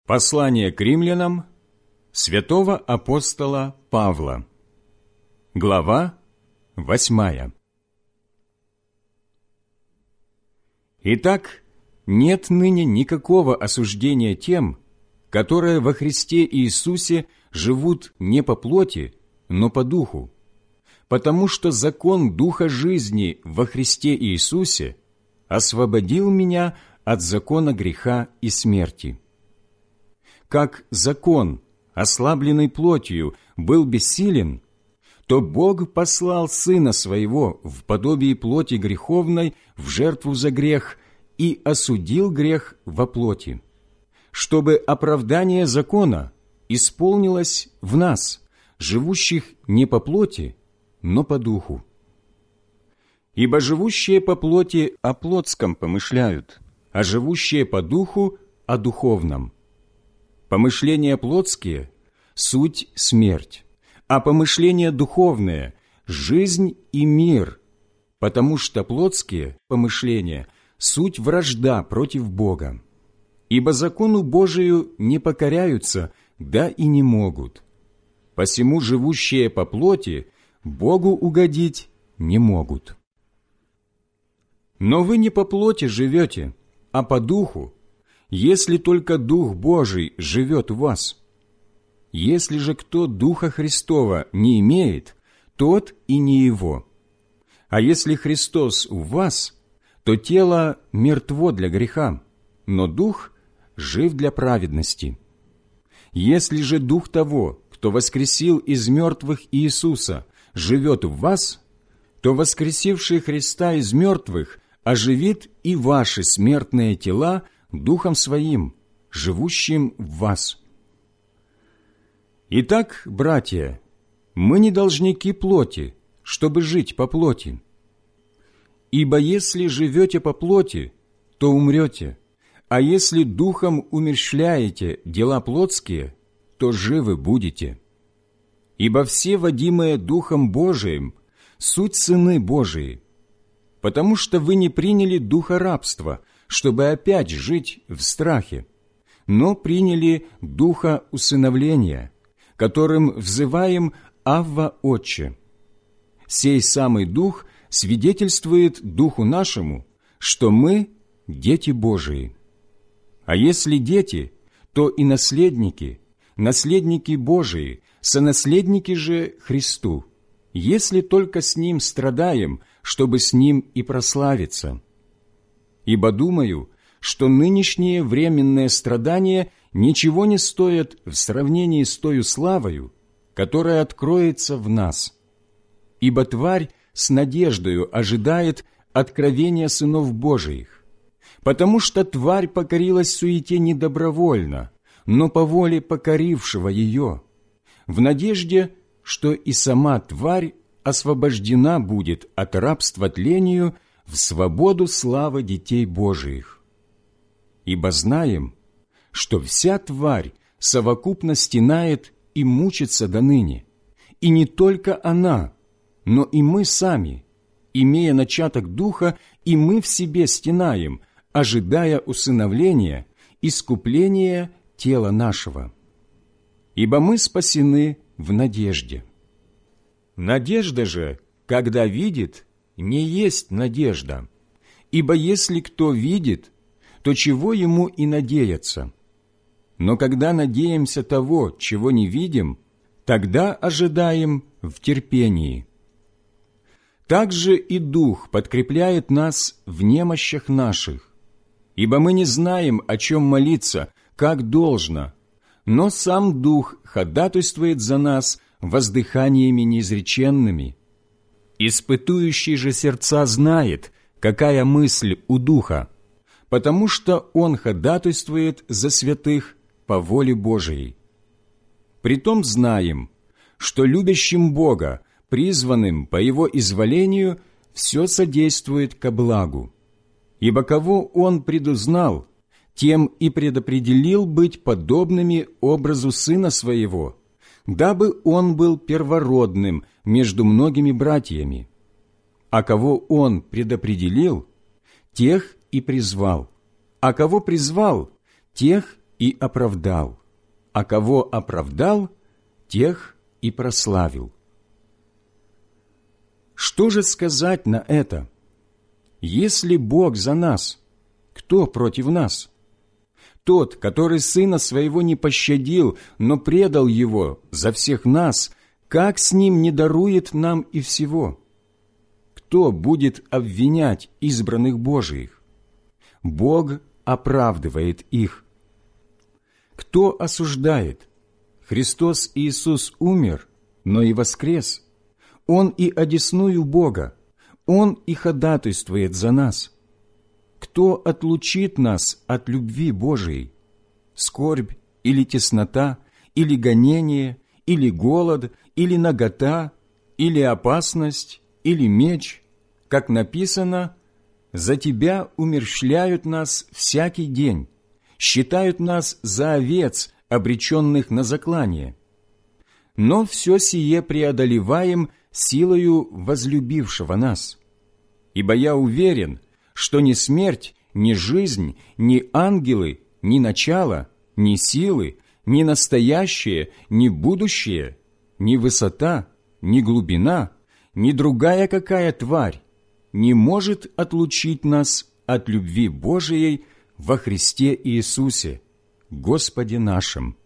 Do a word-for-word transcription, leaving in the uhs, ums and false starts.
Послание к римлянам святого апостола Павла. Глава восьмая. Итак, нет ныне никакого осуждения тем, которые во Христе Иисусе живут не по плоти, но по духу, потому что закон Духа жизни во Христе Иисусе освободил меня от закона греха и смерти. Как закон, ослабленный плотью, был бессилен, то Бог послал Сына Своего в подобии плоти греховной в жертву за грех и осудил грех во плоти, чтобы оправдание закона исполнилось в нас, живущих не по плоти, но по духу. Ибо живущие по плоти о плотском помышляют, а живущие по духу о духовном. Помышления плотские – суть смерть, а помышления духовные – жизнь и мир, потому что плотские помышления – суть вражда против Бога. Ибо закону Божию не покоряются, да и не могут. Посему живущие по плоти Богу угодить не могут. Но вы не по плоти живете, а по духу, если только Дух Божий живет в вас. Если же кто Духа Христова не имеет, тот и не его. А если Христос в вас, то тело мертво для греха, но Дух жив для праведности. Если же Дух того, кто воскресил из мертвых Иисуса, живет в вас, то воскресивший Христа из мертвых оживит и ваши смертные тела Духом Своим, живущим в вас. Итак, братья, мы не должники плоти, чтобы жить по плоти. Ибо если живете по плоти, то умрете, а если Духом умерщвляете дела плотские, то живы будете. Ибо все, водимые Духом Божиим, суть сыны Божии, потому что вы не приняли духа рабства, чтобы опять жить в страхе, но приняли духа усыновления, которым взываем «Авва, Отче». Сей самый Дух свидетельствует Духу нашему, что мы – дети Божии. А если дети, то и наследники, наследники Божии, сонаследники же Христу, если только с Ним страдаем, чтобы с Ним и прославиться. Ибо думаю, что нынешние временные страдания ничего не стоят в сравнении с тою славою, которая откроется в нас. Ибо тварь с надеждою ожидает откровения сынов Божиих, потому что тварь покорилась суете не добровольно, но по воле покорившего ее, в надежде, что и сама тварь освобождена будет от рабства тлению в свободу славы детей Божиих. Ибо знаем, что вся тварь совокупно стенает и мучится доныне, и не только она, но и мы сами, имея начаток Духа, и мы в себе стенаем, ожидая усыновления, искупления тела нашего. Ибо мы спасены в надежде. Надежда же, когда видит, не есть надежда, ибо если кто видит, то чего ему и надеяться? Но когда надеемся того, чего не видим, тогда ожидаем в терпении. Также и Дух подкрепляет нас в немощах наших, ибо мы не знаем, о чем молиться, как должно, но сам Дух ходатайствует за нас воздыханиями неизреченными. Испытующий же сердца знает, какая мысль у Духа, потому что Он ходатайствует за святых по воле Божией. Притом знаем, что любящим Бога, призванным по Его изволению, все содействует ко благу. Ибо кого Он предузнал, тем и предопределил быть подобными образу Сына Своего, дабы Он был первородным между многими братьями. А кого Он предопределил, тех и призвал, а кого призвал, тех и оправдал, а кого оправдал, тех и прославил». Что же сказать на это? Если Бог за нас, кто против нас? Тот, который Сына Своего не пощадил, но предал Его за всех нас, как с Ним не дарует нам и всего? Кто будет обвинять избранных Божиих? Бог оправдывает их. Кто осуждает? Христос Иисус умер, но и воскрес. Он и одесную Бога, Он и ходатайствует за нас. Кто отлучит нас от любви Божией? Скорбь или теснота, или гонение, или голод, или нагота, или опасность, или меч? Как написано: «За Тебя умерщвляют нас всякий день, считают нас за овец, обреченных на заклание. Но все сие преодолеваем силою возлюбившего нас. Ибо я уверен, что ни смерть, ни жизнь, ни ангелы, ни начало, ни силы, ни настоящее, ни будущее, ни высота, ни глубина, ни другая какая тварь не может отлучить нас от любви Божией во Христе Иисусе, Господе нашим».